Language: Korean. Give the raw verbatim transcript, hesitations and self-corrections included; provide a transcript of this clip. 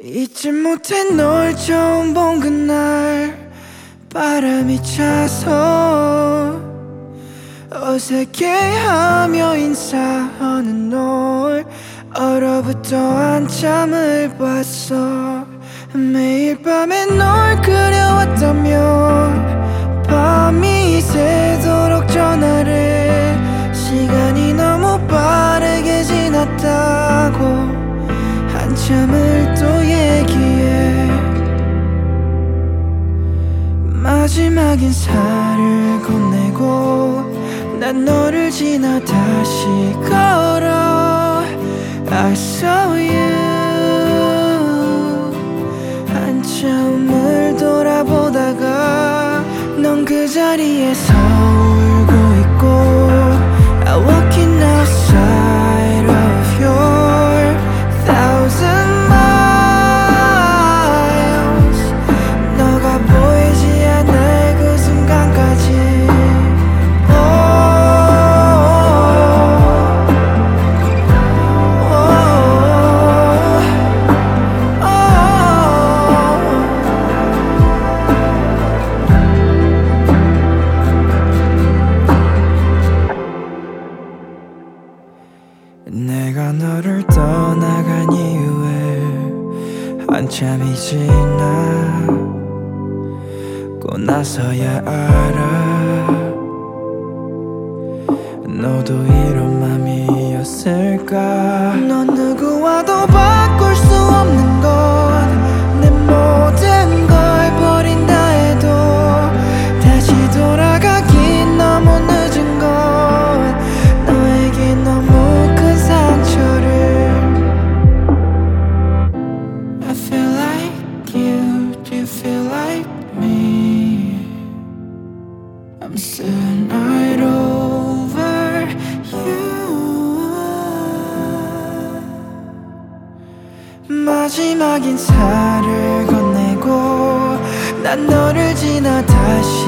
잊지 못해 널 처음 본 그날 바람이 차서 어색해하며 인사하는 널 얼어붙어 한참을 봤어. 매일 밤에 널 그려왔다며 밤이 새도록 전화를 시간이 너무 빠르게 지났다고 한참을 또 얘기해. 마지막 인사를 건네고 난 너를 지나 다시 걸어 I saw you. 한참을 돌아보다가 넌 그 자리에서 울고 있고 I walking outside of your thousand miles. 너가 보이지 않을 그 순간까지 oh, oh, oh, oh. 내가 너를 떠나간 이후에 한참이 지나고 나서야 알아 너도 이런 맘이었을까. 넌 누구와도 바꿀 수 없는 것 내 모든 걸 버린다 해도 다시 돌아가긴 너무 늦은 것 너에게 너무 큰 상처를 I feel like you, do you feel like me? I'm still not over you. 마지막 인사를 건네고 난 너를 지나 다시